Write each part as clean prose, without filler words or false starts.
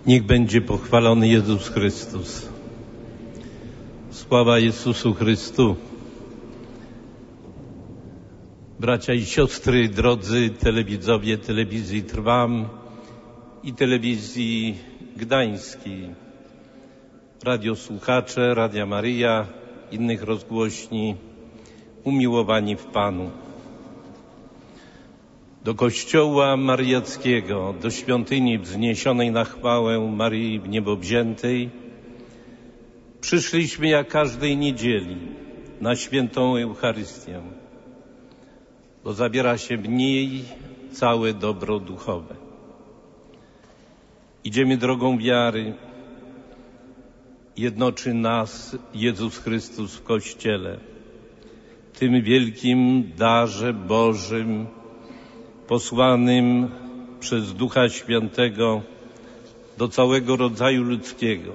Niech będzie pochwalony Jezus Chrystus. Sława Jezusu Chrystu. Bracia i siostry, drodzy telewidzowie telewizji Trwam i telewizji gdańskiej, radiosłuchacze, Radia Maryja, innych rozgłośni, umiłowani w Panu. Do Kościoła Mariackiego, do świątyni wzniesionej na chwałę Maryi Niebowziętej przyszliśmy jak każdej niedzieli na świętą Eucharystię, bo zawiera się w niej całe dobro duchowe. Idziemy drogą wiary, jednoczy nas Jezus Chrystus w Kościele, tym wielkim darze Bożym, posłanym przez Ducha Świętego do całego rodzaju ludzkiego.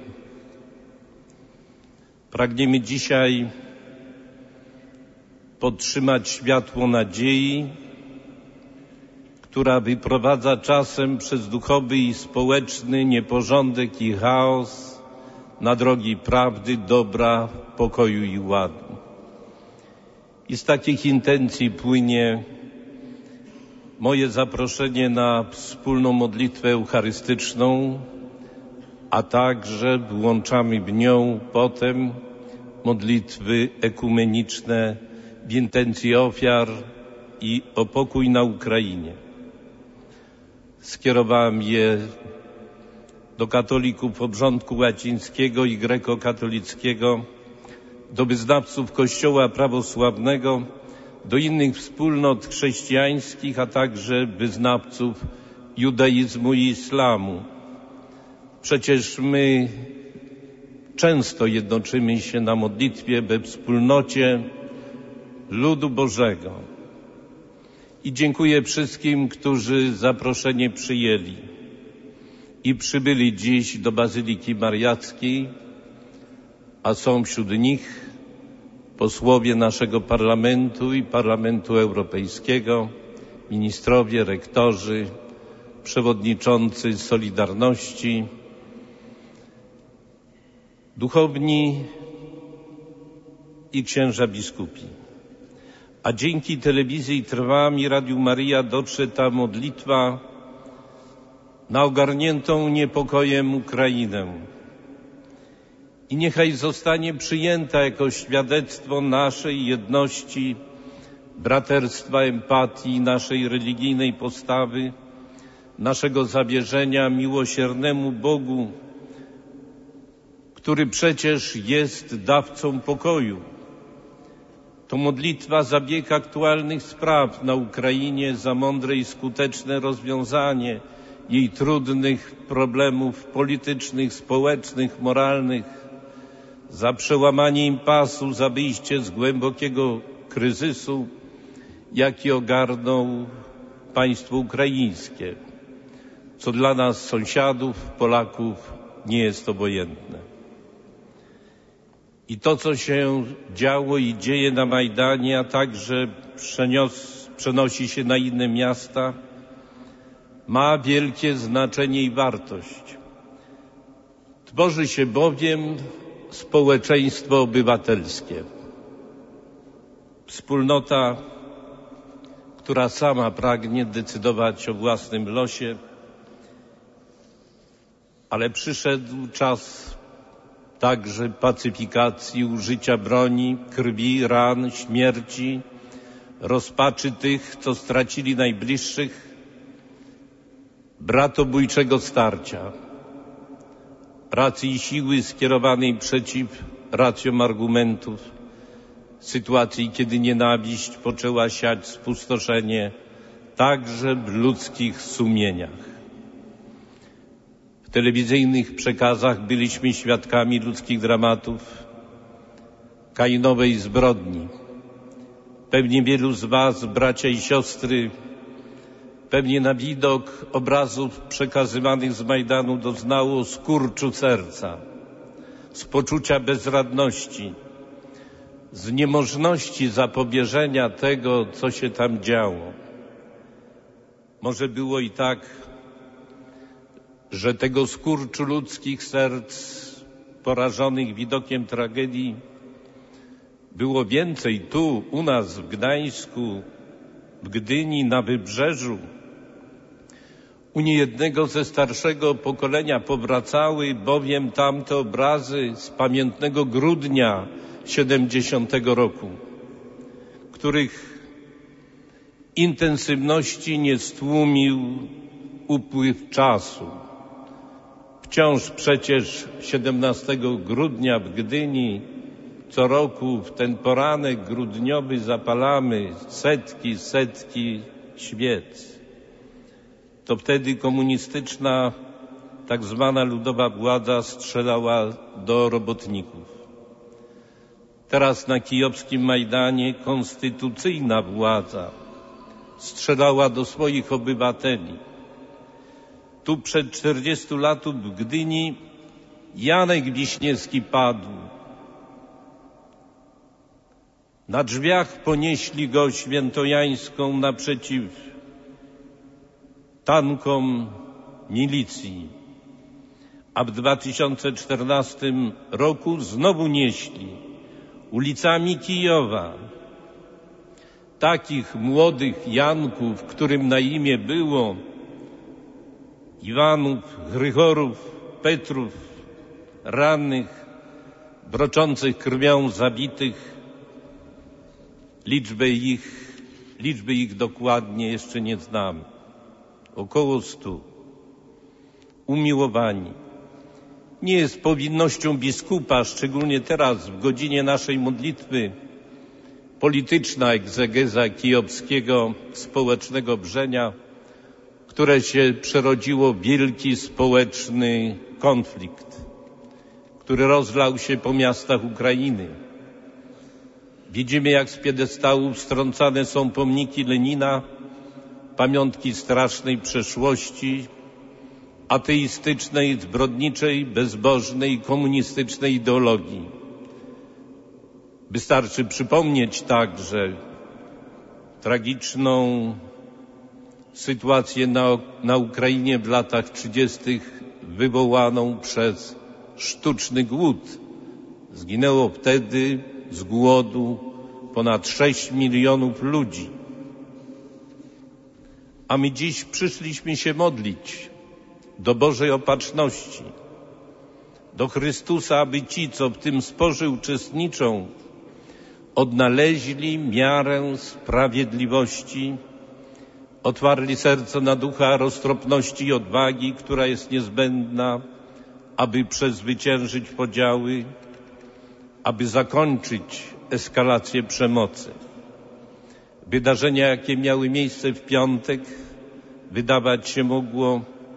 Pragniemy dzisiaj podtrzymać światło nadziei, która wyprowadza czasem przez duchowy i społeczny nieporządek i chaos na drogi prawdy, dobra, pokoju i ładu. I z takich intencji płynie moje zaproszenie na wspólną modlitwę eucharystyczną, a także włączamy w nią potem modlitwy ekumeniczne w intencji ofiar i o pokój na Ukrainie. Skierowałem je do katolików obrządku łacińskiego i grekokatolickiego, do wyznawców Kościoła prawosławnego, do innych wspólnot chrześcijańskich, a także wyznawców judaizmu i islamu. Przecież my często jednoczymy się na modlitwie we wspólnocie ludu Bożego. I dziękuję wszystkim, którzy zaproszenie przyjęli i przybyli dziś do Bazyliki Mariackiej, a są wśród nich posłowie naszego Parlamentu i Parlamentu Europejskiego, ministrowie, rektorzy, przewodniczący Solidarności, duchowni i księża biskupi. A dzięki telewizji Trwam i Radiu Maryja dotrze ta modlitwa na ogarniętą niepokojem Ukrainę. I niechaj zostanie przyjęta jako świadectwo naszej jedności, braterstwa, empatii, naszej religijnej postawy, naszego zawierzenia miłosiernemu Bogu, który przecież jest dawcą pokoju. To modlitwa za bieg aktualnych spraw na Ukrainie, za mądre i skuteczne rozwiązanie jej trudnych problemów politycznych, społecznych, moralnych, za przełamanie impasu, za wyjście z głębokiego kryzysu, jaki ogarnął państwo ukraińskie, co dla nas, sąsiadów, Polaków, nie jest obojętne. I to, co się działo i dzieje na Majdanie, a także przenosi się na inne miasta, ma wielkie znaczenie i wartość. Tworzy się bowiem społeczeństwo obywatelskie. Wspólnota, która sama pragnie decydować o własnym losie, ale przyszedł czas także pacyfikacji, użycia broni, krwi, ran, śmierci, rozpaczy tych, co stracili najbliższych, bratobójczego starcia, pracy i siły skierowanej przeciw racjom argumentów, sytuacji, kiedy nienawiść poczęła siać spustoszenie także w ludzkich sumieniach. W telewizyjnych przekazach byliśmy świadkami ludzkich dramatów, kainowej zbrodni. Pewnie wielu z was, bracia i siostry, pewnie na widok obrazów przekazywanych z Majdanu doznało skurczu serca, z poczucia bezradności, z niemożności zapobieżenia tego, co się tam działo. Może było i tak, że tego skurczu ludzkich serc porażonych widokiem tragedii było więcej tu, u nas w Gdańsku, w Gdyni, na Wybrzeżu. U niejednego ze starszego pokolenia powracały bowiem tamte obrazy z pamiętnego grudnia 70 roku, których intensywności nie stłumił upływ czasu. Wciąż przecież 17 grudnia w Gdyni co roku w ten poranek grudniowy zapalamy setki świec. To wtedy komunistyczna, tak zwana ludowa władza strzelała do robotników. Teraz na kijowskim Majdanie konstytucyjna władza strzelała do swoich obywateli. Tu przed 40 laty w Gdyni Janek Wiśniewski padł. Na drzwiach ponieśli go świętojańską naprzeciw tankom milicji, a w 2014 roku znowu nieśli ulicami Kijowa takich młodych Janków, którym na imię było Iwanów, Grychorów, Petrów, rannych, broczących krwią zabitych. Liczby ich dokładnie jeszcze nie znamy. Około 100. Umiłowani. Nie jest powinnością biskupa, szczególnie teraz w godzinie naszej modlitwy, polityczna egzegeza kijowskiego społecznego brzenia, które się przerodziło w wielki społeczny konflikt, który rozlał się po miastach Ukrainy. Widzimy, jak z piedestałów strącane są pomniki Lenina, pamiątki strasznej przeszłości, ateistycznej, zbrodniczej, bezbożnej, komunistycznej ideologii. Wystarczy przypomnieć także tragiczną sytuację na Ukrainie w latach 30. wywołaną przez sztuczny głód. Zginęło wtedy z głodu ponad 6 milionów ludzi. A my dziś przyszliśmy się modlić do Bożej Opatrzności, do Chrystusa, aby ci, co w tym sporze uczestniczą, odnaleźli miarę sprawiedliwości, otwarli serce na ducha roztropności i odwagi, która jest niezbędna, aby przezwyciężyć podziały, aby zakończyć eskalację przemocy. Wydarzenia, jakie miały miejsce w piątek, wydawać się mogło,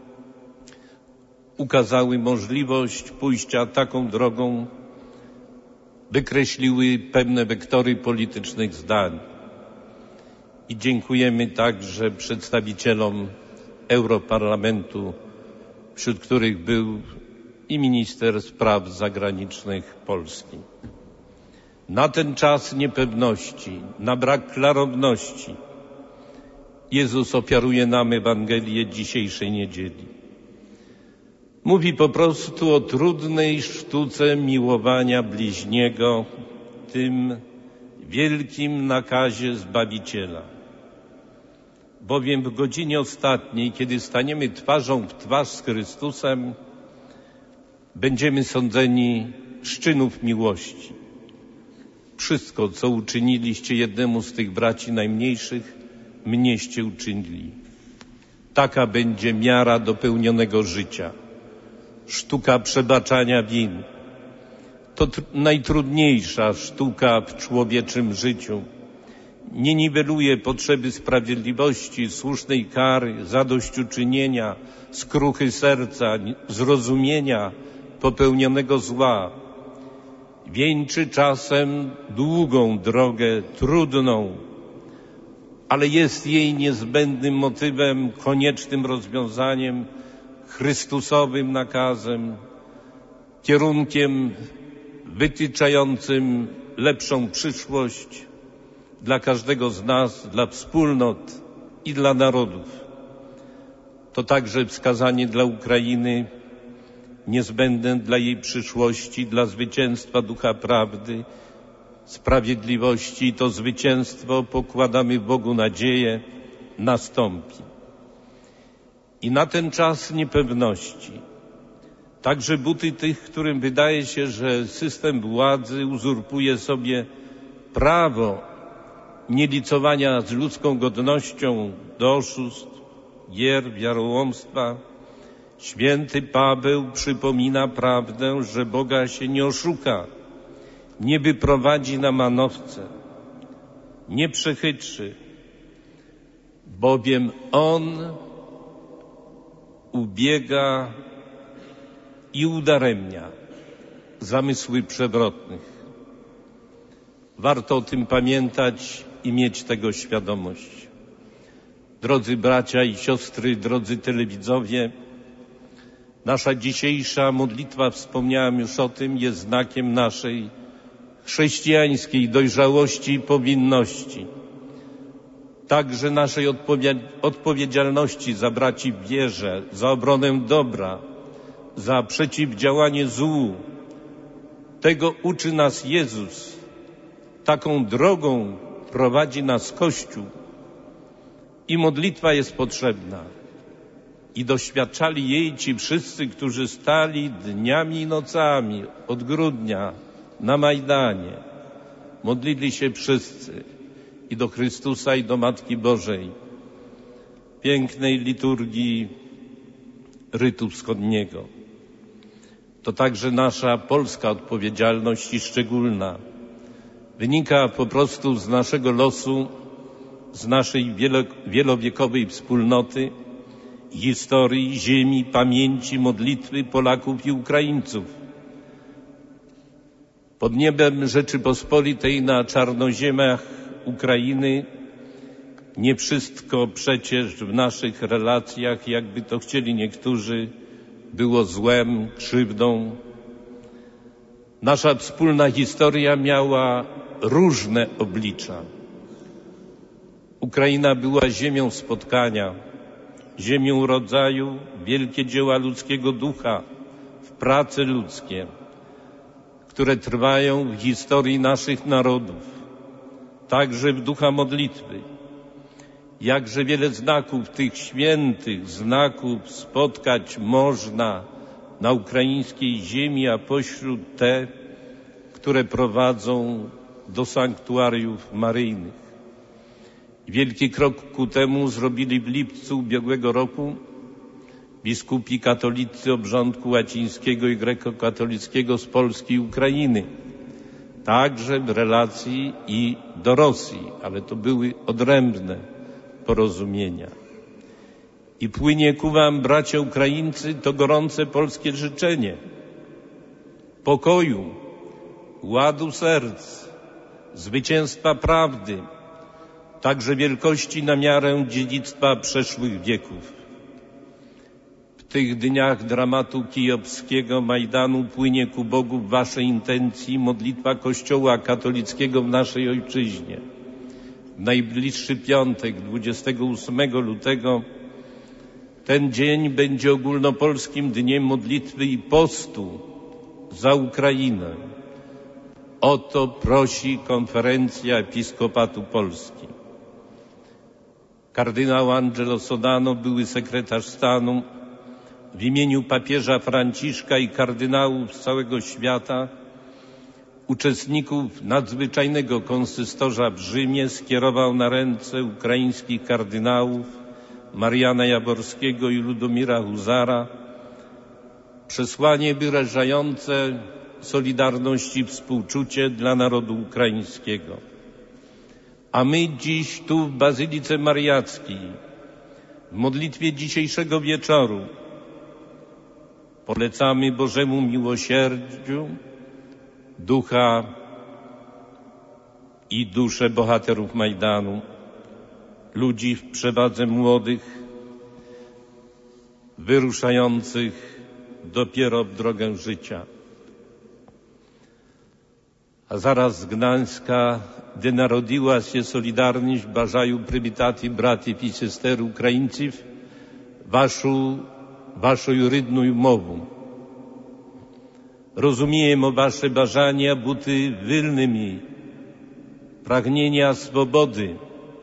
ukazały możliwość pójścia taką drogą, wykreśliły pewne wektory politycznych zdań. I dziękujemy także przedstawicielom Europarlamentu, wśród których był i minister spraw zagranicznych Polski. Na ten czas niepewności, na brak klarowności Jezus ofiaruje nam Ewangelię dzisiejszej niedzieli. Mówi po prostu o trudnej sztuce miłowania bliźniego, tym wielkim nakazie Zbawiciela. Bowiem w godzinie ostatniej, kiedy staniemy twarzą w twarz z Chrystusem, będziemy sądzeni z czynów miłości. Wszystko, co uczyniliście jednemu z tych braci najmniejszych, mnieście uczynili. Taka będzie miara dopełnionego życia. Sztuka przebaczania win. To najtrudniejsza sztuka w człowieczym życiu. Nie niweluje potrzeby sprawiedliwości, słusznej kary, zadośćuczynienia, skruchy serca, zrozumienia popełnionego zła. Wieńczy czasem długą drogę, trudną, ale jest jej niezbędnym motywem, koniecznym rozwiązaniem, Chrystusowym nakazem, kierunkiem wytyczającym lepszą przyszłość dla każdego z nas, dla wspólnot i dla narodów. To także wskazanie dla Ukrainy, niezbędne dla jej przyszłości, dla zwycięstwa ducha prawdy, sprawiedliwości. I to zwycięstwo, pokładamy w Bogu nadzieję, nastąpi. I na ten czas niepewności, także buty tych, którym wydaje się, że system władzy uzurpuje sobie prawo nielicowania z ludzką godnością do oszustw, gier, wiarołomstwa, święty Paweł przypomina prawdę, że Boga się nie oszuka, nie wyprowadzi na manowce, nie przechytrzy, bowiem On ubiega i udaremnia zamysły przewrotnych. Warto o tym pamiętać i mieć tego świadomość. Drodzy bracia i siostry, drodzy telewidzowie, nasza dzisiejsza modlitwa, wspomniałem już o tym, jest znakiem naszej chrześcijańskiej dojrzałości i powinności. Także naszej odpowiedzialności za braci w wierze, za obronę dobra, za przeciwdziałanie złu. Tego uczy nas Jezus. Taką drogą prowadzi nas Kościół. I modlitwa jest potrzebna. I doświadczali jej ci wszyscy, którzy stali dniami i nocami od grudnia na Majdanie. Modlili się wszyscy. I do Chrystusa, i do Matki Bożej. Pięknej liturgii rytu wschodniego. To także nasza polska odpowiedzialność i szczególna. Wynika po prostu z naszego losu, z naszej wielowiekowej wspólnoty, historii, ziemi, pamięci, modlitwy Polaków i Ukraińców. Pod niebem Rzeczypospolitej na czarnoziemach Ukrainy nie wszystko przecież w naszych relacjach, jakby to chcieli niektórzy, było złem, krzywdą. Nasza wspólna historia miała różne oblicza. Ukraina była ziemią spotkania, ziemią rodzaju, wielkie dzieła ludzkiego ducha, w pracy ludzkie, które trwają w historii naszych narodów, także w ducha modlitwy. Jakże wiele znaków tych świętych znaków spotkać można na ukraińskiej ziemi, a pośród te, które prowadzą do sanktuariów maryjnych. Wielki krok ku temu zrobili w lipcu ubiegłego roku biskupi katolicy obrządku łacińskiego i grekokatolickiego z Polski i Ukrainy. Także w relacji i do Rosji, ale to były odrębne porozumienia. I płynie ku wam, bracia Ukraińcy, to gorące polskie życzenie pokoju, ładu serc, zwycięstwa prawdy, także wielkości na miarę dziedzictwa przeszłych wieków. W tych dniach dramatu kijowskiego Majdanu płynie ku Bogu w waszej intencji modlitwa Kościoła katolickiego w naszej ojczyźnie. W najbliższy piątek, 28 lutego, ten dzień będzie ogólnopolskim dniem modlitwy i postu za Ukrainę. O to prosi Konferencja Episkopatu Polski. Kardynał Angelo Sodano, były sekretarz stanu, w imieniu papieża Franciszka i kardynałów z całego świata, uczestników nadzwyczajnego konsystorza w Rzymie, skierował na ręce ukraińskich kardynałów Mariana Jaworskiego i Ludomira Huzara przesłanie wyrażające solidarność i współczucie dla narodu ukraińskiego. A my dziś tu w Bazylice Mariackiej, w modlitwie dzisiejszego wieczoru, polecamy Bożemu miłosierdziu ducha i dusze bohaterów Majdanu, ludzi w przewadze młodych, wyruszających dopiero w drogę życia. A zaraz z Gdańska, gdy narodziła się Solidarność, bажаю привітати братів і сестер українців вашою рідною мовою. Розуміємо ваше бажання бути вільними, прагнення свободи.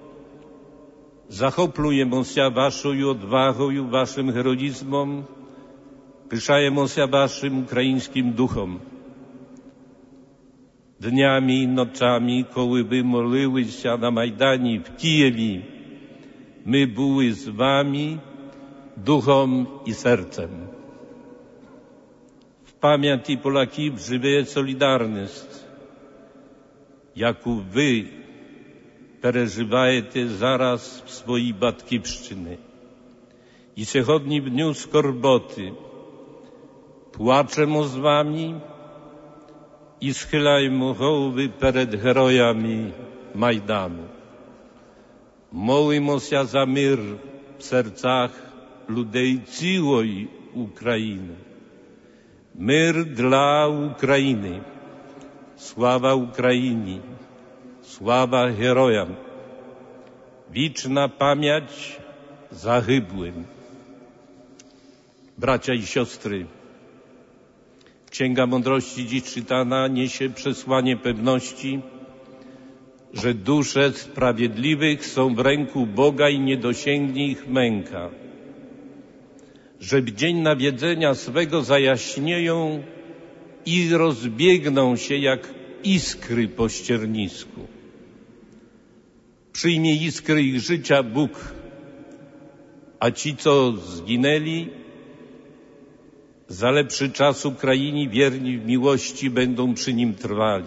Захоплюємося вашою odwagою, вашим героїзмом, пишаємося вашим українським духом. Dniami i nocami, koły wy молилися на Майдані в Києві, ми були з вами духом і серцем. В пам'яті Поляків живе солідарність, яку ви переживаєте зараз в своїй батьківщині. І сьогодні в дню скорботи плачемо з вами і схиляємо голови перед героями Майдану. Молимося за мир в серцях людей цілої України. Мир для України. Слава Україні. Слава героям. Вічна пам'ять загиблим. Bracia i siostry, Księga Mądrości dziś czytana niesie przesłanie pewności, że dusze sprawiedliwych są w ręku Boga i nie dosięgnie ich męka, że w dzień nawiedzenia swego zajaśnieją i rozbiegną się jak iskry po ściernisku. Przyjmie iskry ich życia Bóg, a ci, co zginęli, za lepszy czas Ukrainie wierni w miłości będą przy nim trwali.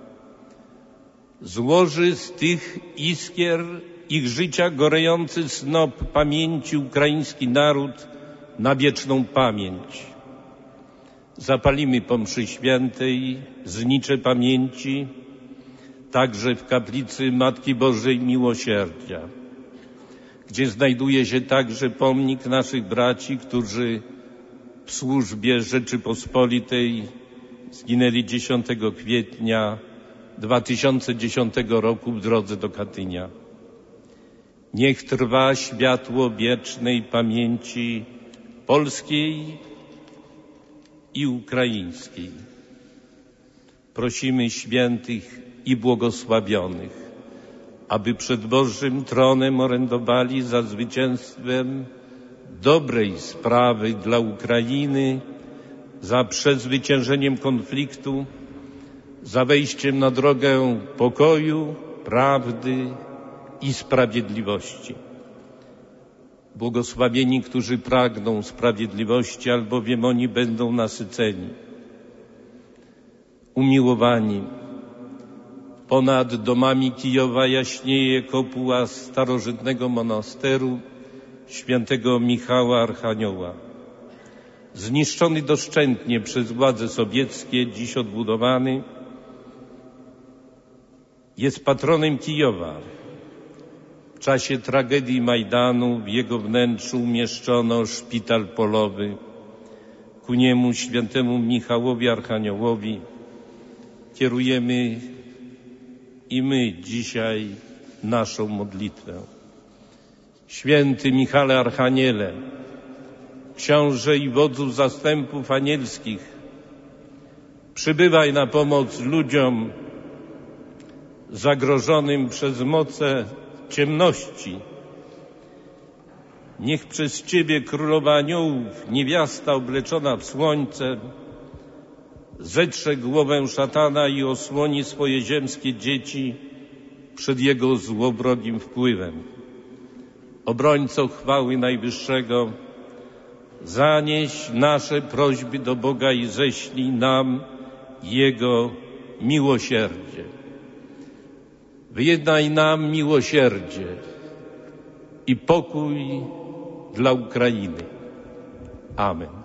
Złoży z tych iskier ich życia gorejący snop pamięci ukraiński naród na wieczną pamięć. Zapalimy po mszy świętej znicze pamięci także w kaplicy Matki Bożej Miłosierdzia, gdzie znajduje się także pomnik naszych braci, którzy w służbie Rzeczypospolitej zginęli 10 kwietnia 2010 roku w drodze do Katynia. Niech trwa światło wiecznej pamięci polskiej i ukraińskiej. Prosimy świętych i błogosławionych, aby przed Bożym tronem orędowali za zwycięstwem dobrej sprawy dla Ukrainy, za przezwyciężeniem konfliktu, za wejściem na drogę pokoju, prawdy i sprawiedliwości. Błogosławieni, którzy pragną sprawiedliwości, albowiem oni będą nasyceni. Umiłowani, ponad domami Kijowa jaśnieje kopuła starożytnego monasteru świętego Michała Archanioła. Zniszczony doszczętnie przez władze sowieckie, dziś odbudowany, jest patronem Kijowa. W czasie tragedii Majdanu w jego wnętrzu umieszczono szpital polowy. Ku niemu, świętemu Michałowi Archaniołowi, kierujemy i my dzisiaj naszą modlitwę. Święty Michale Archaniele, książę i wodzu zastępów anielskich, przybywaj na pomoc ludziom zagrożonym przez moce ciemności. Niech przez Ciebie, Królowa Aniołów, niewiasta obleczona w słońce, zetrze głowę szatana i osłoni swoje ziemskie dzieci przed jego złowrogim wpływem. Obrońco chwały Najwyższego, zanieś nasze prośby do Boga i ześlij nam Jego miłosierdzie. Wyjednaj nam miłosierdzie i pokój dla Ukrainy. Amen.